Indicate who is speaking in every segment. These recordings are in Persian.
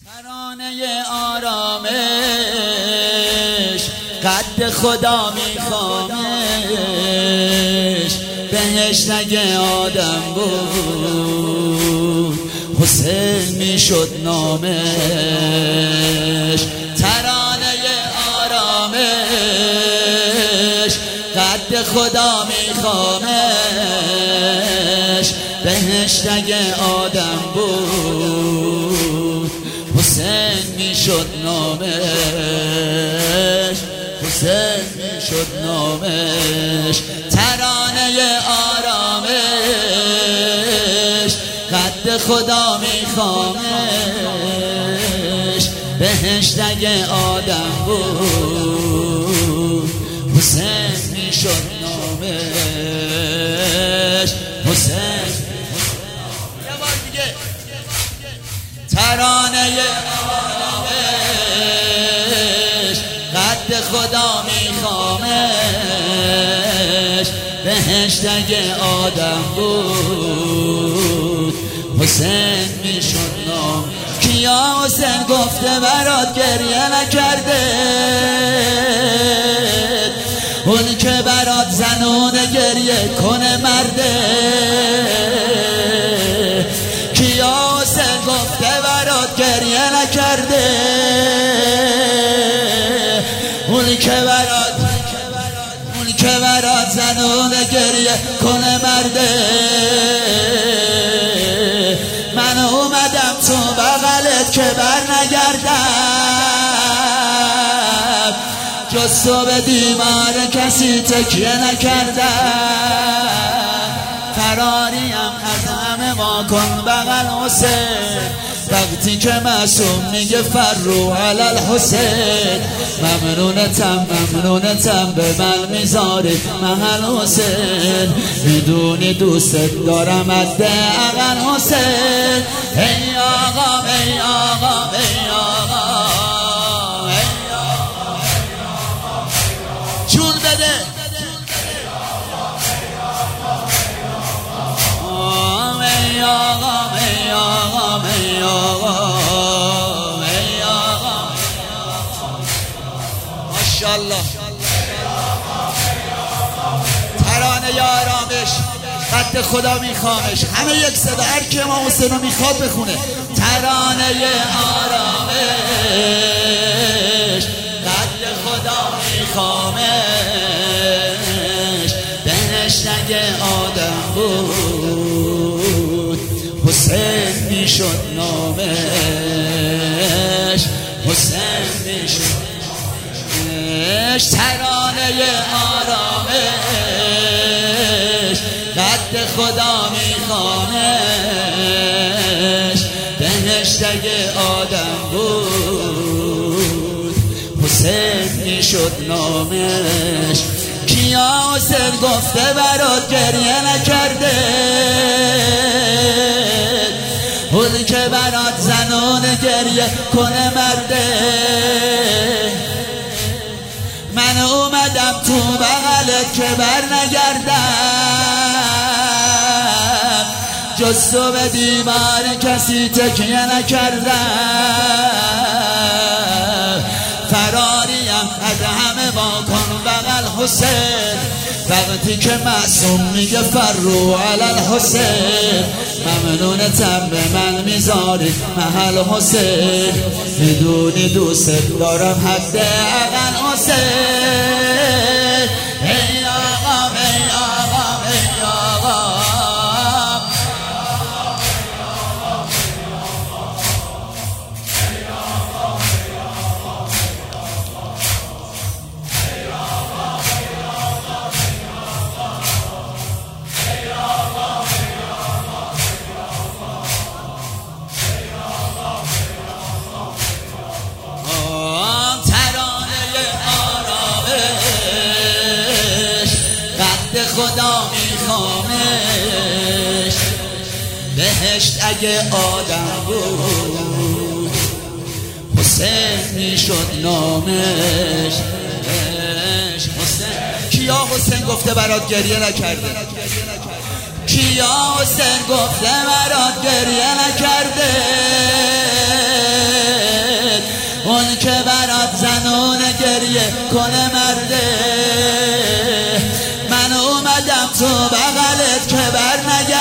Speaker 1: ترانه آرامش قد خدا میخوامش. بهشت اگه آدم بود حسین میشد نامش. ترانه آرامش قد خدا میخوامش. بهشت اگه آدم بود حسین میشد نامش. حسین میشد نامش. ترانه آرامش قد خدا میخوامش. بهشت اگه آدم بود حسین میشد نامش. حسین ترانه آرامش قد خدا میخوامش. بهشت اگه آدم بود حسین میشد نام. کیا حسین گفته برات گریه نکرده؟ اون که برات زنونه گریه کنه مرده. کیا حسین گفته برات گریه نکرده؟ اون که برات زنونه گریه کنه مرده. من اومدم تو بغلت که بر نگردم، جز تو به دیوار کسی تکیه نکردم. فراریم از همه ما کن بغل حسین، وقتی که معصوم میگه فرو علی الحسین. ممنونتم به من میذاری محل حسین. میدونی دوست دارم حداقل حسین. ای آقا ای آقا ای آقا جون بده. ای آقا ای آقا ای آقا ای آقا ماشاءالله. ترانه آرامش قد خدا میخوامش. همه یک صدا، هر کی امام حسین رو میخواد بخونه. ترانه آرامش قد خدا میخوامش. بهشت اگه آدم بود حسین میشد نامش. حسین میشد نامش. ترانه آرامش قد خدا میخوامش. بهشت اگه آدم بود حسین میشد نامش. کیا حسین گفته برات گریه نکرده؟ اون که برات زنون گریه کنه مرده. من اومدم تو بغلت که بر نگردم، جز تو به دیوار کسی تکیه نکردم. فراریم از همه با کن بغل حسین، وقتی که معصوم میگه فرو علی الحسین. ممنونتم به من میذاری محل حسین. میدونی دوست دارم حداقل حسین. ای آقا ای آقا ای آقا خدا میخوامش. بهشت اگه آدم بود حسین میشد نامش. حسین. کیا حسین گفته برات گریه نکرده؟ کیا حسین گفته برات گریه نکرده؟ گریه کنه مرده. من اومدم تو بغلت که بر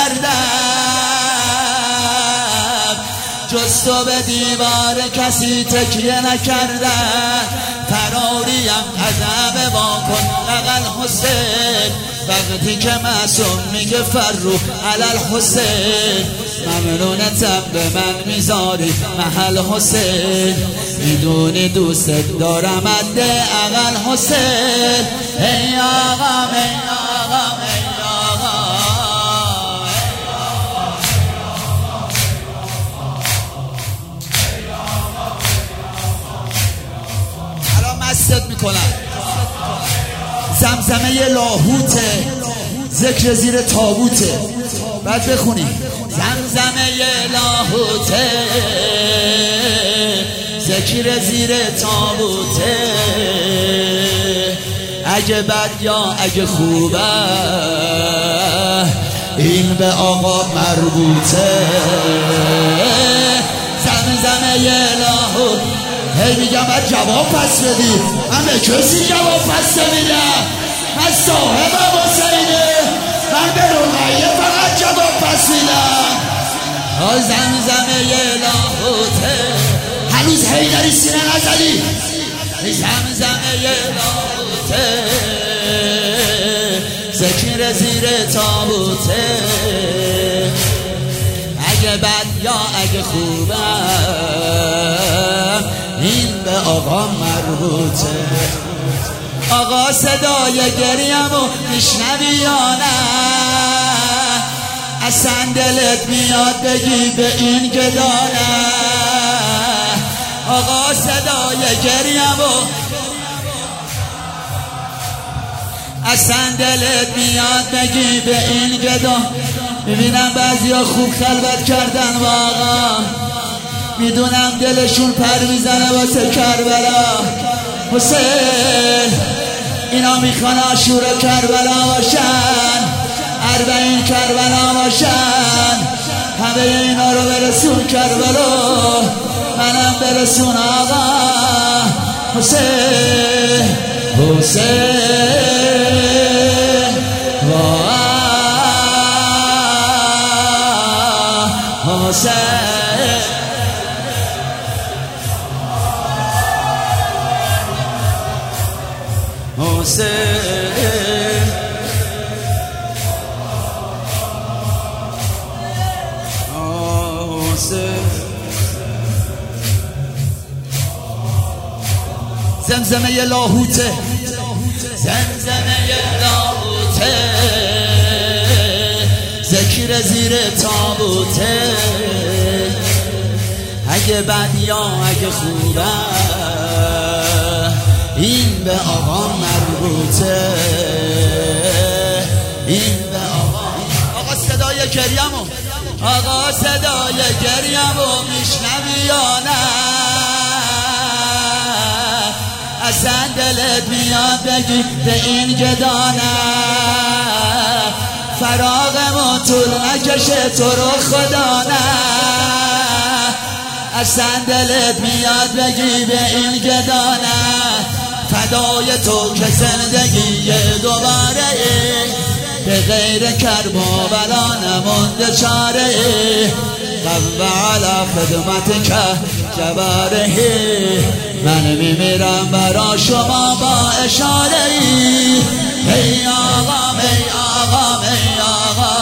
Speaker 1: نگردم، جز تو به دیوار کسی تکیه نکردم. فراریم از همه واکن بغل حسین، وقتی که معصوم میگه فرو علل حسین. ممنونتم به من میذاری محل حسین، میدونی دوست دارم اده اقل حسین. ای آقا ای آقا ای آقا، الان مستت میکنم. زمزمه لاهوته، ذکر زیر تابوته. بعد بخونی زمزمه لاهوته، ذکر زیر تابوته. اگه بد یا اگه خوبه این به آقا مربوطه. زمزمه لاهوته. هی میگم باید جواب پس بدی، من به کسی جواب پس نمیدم. من صاحب حسینه، من به رقیه فقط جواب پس میدم. زمزمه لاهوته، هنوز حیدری سینه نزدی. زمزمه لاهوته، ذکر زیر تابوته. اگه بد یا اگه خوبم این به آقا مربوطه. آقا صدای گریمو میشنوی یا نه؟ اصلا دلت میاد بگی به این گدانه. آقا صدای گریمو اصلا دلت میاد بگی به این گدان. میبینم بعضیا خوب خلوت کردن با آقا، میدونم دلشون پر میزنه واسه کربلا. حسین اینا میخوان عاشورا کربلا باشن، 40 کربلا باشن. همه اینا رو برسون کربلا، منم برسون آقا. حسین حسین حسین حسین حسین. زمزمه لاهوته، زمزمه لاهوته، ذکر زیر تابوته. اگه بد یا اگه خوبه این به آقا مربوطه. این به آقا. آقا صدای گریمو، آقا صدای گریمو میشنوی یا نه؟ اصلا دلت میاد بگی به این گدانه. فراغمو طول نکشه تو رو خدا نه. اصلا دلت میاد بگی به این گدانه. فدای تو که زندگی دوباره به غیر کرب و بلا نمونده چاره. قلب علا خدمت که جباره، من میمیرم برا شما با اشاره. ای آقا ای آقا ای آقا،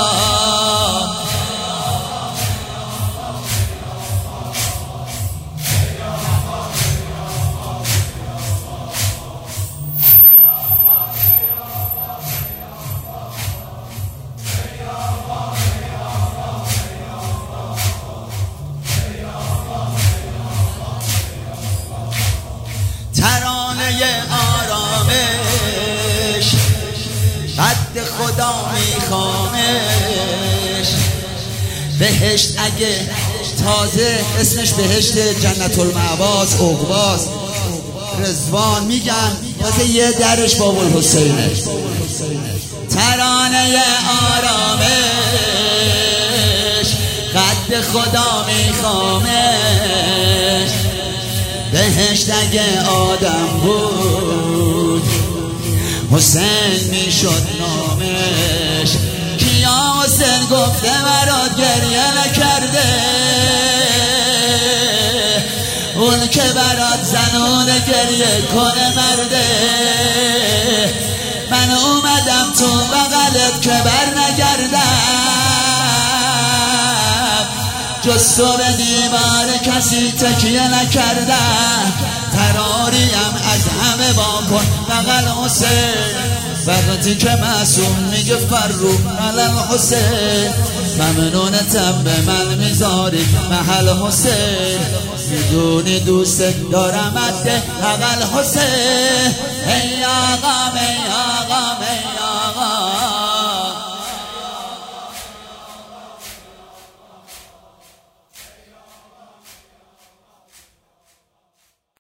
Speaker 1: ترانه آرامش قد خدا میخوامش. بهشت اگه تازه اسمش بهشت جنت المأواست، عقباست، رضوان میگن، تازه یه درش باب الحسینه. ترانه آرامش قد خدا میخوامش. بهشت اگه آدم بود حسین میشد نامش. کیا حسین گفته برات گریه نکرده؟ اون که برات زنون گریه کنه مرده. من اومدم تو بغلت که بر نگردم، جز تو به دیوار کسی تکیه نکردم. فراریم از همه واکن بغل حسین، وقتی که معصوم میگه فرو علم حسین. ممنونتم به من میذاری محل حسین، میدونی دوست دارم بغل حسین. ای آقا ای آقا ای آقا